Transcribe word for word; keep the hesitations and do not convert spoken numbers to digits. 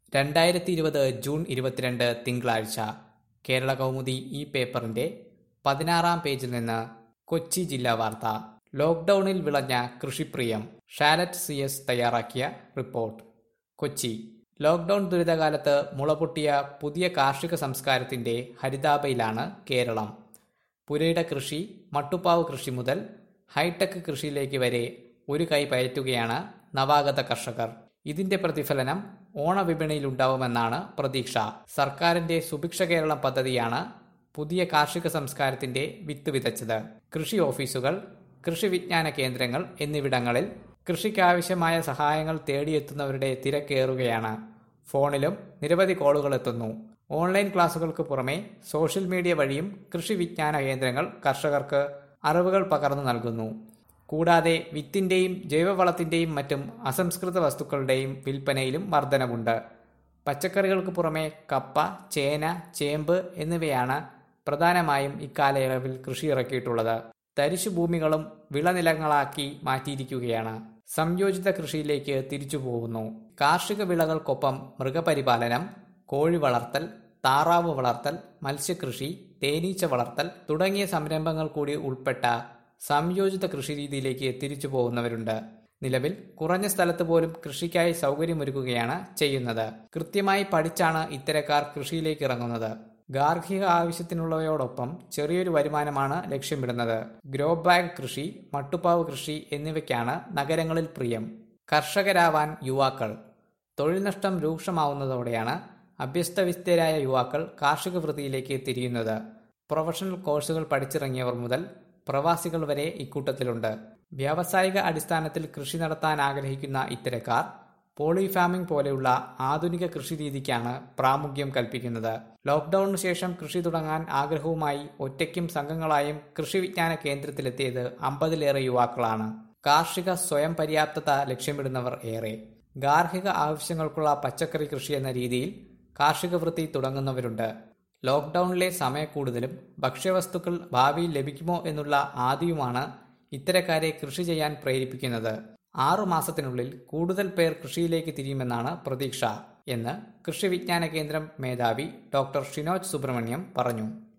രണ്ടായിരത്തി ഇരുപത് ജൂൺ ഇരുപത്തിരണ്ട് തിങ്കളാഴ്ച കേരള കൗമുദി ഈ പേപ്പറിന്റെ പതിനാറാം പേജിൽ നിന്ന് കൊച്ചി ജില്ലാ വാർത്ത. ലോക്ഡൌണിൽ വിളഞ്ഞ കൃഷിപ്രിയം. ഷാലറ്റ് സി എസ് തയ്യാറാക്കിയ റിപ്പോർട്ട്. കൊച്ചി. ലോക്ഡൌൺ ദുരിതകാലത്ത് മുളപൊട്ടിയ പുതിയ കാർഷിക സംസ്കാരത്തിന്റെ ഹരിതാഭയിലാണ് കേരളം. പുരയിട കൃഷി, മട്ടുപ്പാവ് കൃഷി മുതൽ ഹൈടെക് കൃഷിയിലേക്ക് വരെ ഒരു കൈ പയറ്റുകയാണ് നവാഗത കർഷകർ. ഇതിന്റെ പ്രതിഫലനം ഓണവിപണിയിലുണ്ടാവുമെന്നാണ് പ്രതീക്ഷ. സർക്കാരിന്റെ സുഭിക്ഷ കേരളം പദ്ധതിയാണ് പുതിയ കാർഷിക സംസ്കാരത്തിന്റെ വിത്ത് വിതച്ചത്. കൃഷി ഓഫീസുകൾ, കൃഷി വിജ്ഞാന കേന്ദ്രങ്ങൾ എന്നിവിടങ്ങളിൽ കൃഷിക്കാവശ്യമായ സഹായങ്ങൾ തേടിയെത്തുന്നവരുടെ തിരക്കേറുകയാണ്. ഫോണിലും നിരവധി കോളുകൾ എത്തുന്നു. ഓൺലൈൻ ക്ലാസുകൾക്ക് പുറമെ സോഷ്യൽ മീഡിയ വഴിയും കൃഷി വിജ്ഞാന കേന്ദ്രങ്ങൾ കർഷകർക്ക് അറിവുകൾ പകർന്നു നൽകുന്നു. കൂടാതെ വിത്തിന്റെയും ജൈവവളത്തിന്റെയും മറ്റും അസംസ്കൃത വസ്തുക്കളുടെയും വിൽപ്പനയിലും വർധനവുണ്ട്. പച്ചക്കറികൾക്ക് പുറമെ കപ്പ, ചേന, ചേമ്പ് എന്നിവയാണ് പ്രധാനമായും ഇക്കാലയളവിൽ കൃഷി ഇറക്കിയിട്ടുള്ളത്. തരിശുഭൂമികളും വിളനിലങ്ങളാക്കി മാറ്റിയിരിക്കുകയാണ്. സംയോജിത കൃഷിയിലേക്ക് തിരിച്ചു പോകുന്നു. കാർഷിക വിളകൾക്കൊപ്പം മൃഗപരിപാലനം, കോഴി വളർത്തൽ, താറാവ് വളർത്തൽ, മത്സ്യകൃഷി, തേനീച്ച വളർത്തൽ തുടങ്ങിയ സംരംഭങ്ങൾ കൂടി ഉൾപ്പെട്ട സംയോജിത കൃഷിരീതിയിലേക്ക് തിരിച്ചു പോകുന്നവരുണ്ട്. നിലവിൽ കുറഞ്ഞ സ്ഥലത്ത് പോലും കൃഷിക്കായി സൗകര്യമൊരുക്കുകയാണ് ചെയ്യുന്നത്. കൃത്യമായി പഠിച്ചാണ് ഇത്തരക്കാർ കൃഷിയിലേക്ക് ഇറങ്ങുന്നത്. ഗാർഹിക ആവശ്യത്തിനുള്ളവയോടൊപ്പം ചെറിയൊരു വരുമാനമാണ് ലക്ഷ്യമിടുന്നത്. ഗ്രോ ബാഗ് കൃഷി, മട്ടുപ്പാവ് കൃഷി എന്നിവയ്ക്കാണ് നഗരങ്ങളിൽ പ്രിയം. കർഷകരാവാൻ യുവാക്കൾ. തൊഴിൽ നഷ്ടം രൂക്ഷമാവുന്നതോടെയാണ് അഭ്യസ്തവിദ്യരായ യുവാക്കൾ കാർഷിക വൃത്തിയിലേക്ക് തിരിയുന്നത്. പ്രൊഫഷണൽ കോഴ്സുകൾ പഠിച്ചിറങ്ങിയവർ മുതൽ പ്രവാസികൾ വരെ ഇക്കൂട്ടത്തിലുണ്ട്. വ്യാവസായിക അടിസ്ഥാനത്തിൽ കൃഷി നടത്താൻ ആഗ്രഹിക്കുന്ന ഇത്തരക്കാർ പോളി ഫാമിംഗ് പോലെയുള്ള ആധുനിക കൃഷിരീതിക്കാണ് പ്രാമുഖ്യം കൽപ്പിക്കുന്നത്. ലോക്ഡൌണിന് ശേഷം കൃഷി തുടങ്ങാൻ ആഗ്രഹവുമായി ഒറ്റയ്ക്കും സംഘങ്ങളായും കൃഷി വിജ്ഞാന കേന്ദ്രത്തിലെത്തിയത് അമ്പതിലേറെ യുവാക്കളാണ്. കാർഷിക സ്വയം പര്യാപ്തത ലക്ഷ്യമിടുന്നവർ ഏറെ. ഗാർഹിക ആവശ്യങ്ങൾക്കുള്ള പച്ചക്കറി കൃഷി എന്ന രീതിയിൽ കാർഷിക വൃത്തി തുടങ്ങുന്നവരുണ്ട്. ലോക്ഡൌണിലെ സമയക്കൂടുതലും ഭക്ഷ്യവസ്തുക്കൾ ഭാവിയിൽ ലഭിക്കുമോ എന്നുള്ള ആദിയുമാണ് ഇത്തരക്കാരെ കൃഷി ചെയ്യാൻ പ്രേരിപ്പിക്കുന്നത്. ആറു മാസത്തിനുള്ളിൽ കൂടുതൽ പേർ കൃഷിയിലേക്ക് തിരിയുമെന്നാണ് പ്രതീക്ഷ എന്ന് കൃഷി വിജ്ഞാന കേന്ദ്രം മേധാവി ഡോക്ടർ ഷിനോജ് സുബ്രഹ്മണ്യം പറഞ്ഞു.